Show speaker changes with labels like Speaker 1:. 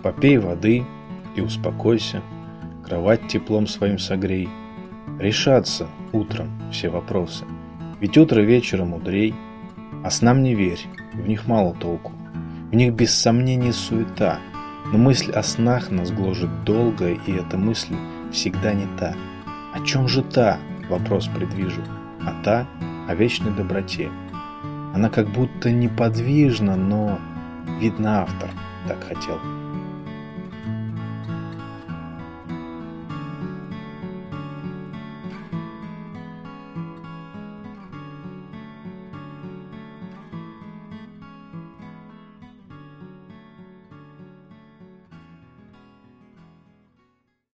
Speaker 1: Попей воды и успокойся, кровать теплом своим согрей. Решатся утром все вопросы, ведь утро вечера мудрей. А снам не верь, в них мало толку, в них без сомнения суета. Но мысль о снах нас гложет долго, и эта мысль всегда не та. О чем же та? Вопрос предвижу. А та о вечной доброте. Она как будто неподвижна, но, видно, автор так хотел.